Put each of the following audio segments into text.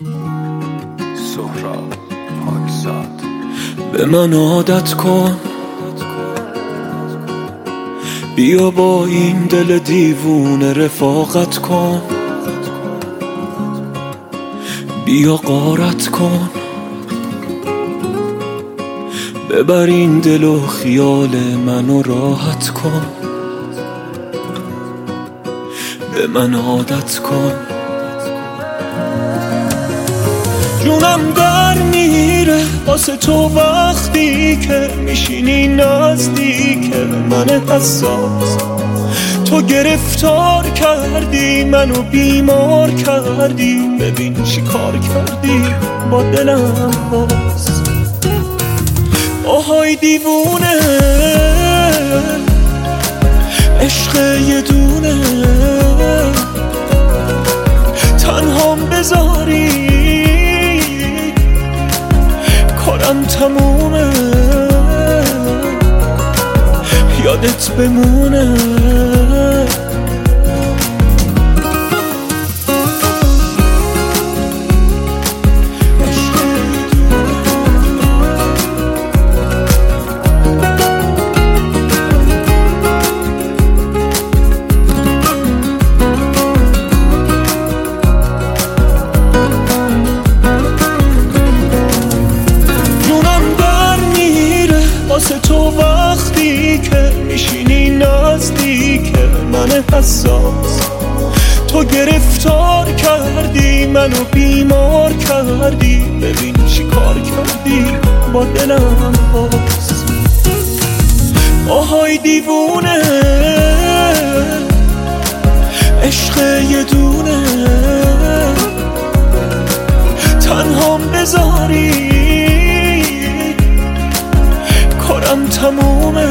سهراب پاکزاد. به من عادت کن، بیا با این دل دیوونه رفاقت کن، بیا غارت کن، ببر این دل و خیال منو راحت کن. به من عادت کن، جونم در میره واسه تو وقتی که میشینی نزدیک من حساس. تو گرفتار کردی منو بیمار کردی، ببین چی کار کردی با دلم باز. آهای دیوونه عشق یه دونه، تنهام بذاری کارم تمومه، یادت بمونه. واسه تو وقتی که میشینی نزدیک من حساس. تو گرفتار کردی منو بیمار کردی، ببین چی کار کردی با دلم باز. آهای دیوونه عشق یه دونه، تنهام بذاری کارم تمومه،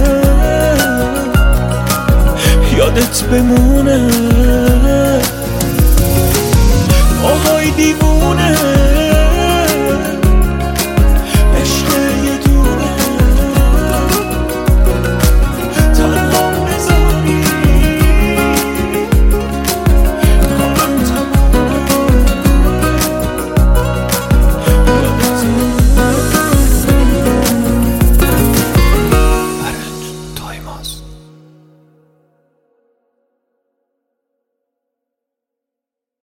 یادت بمونه. آهای دیوونه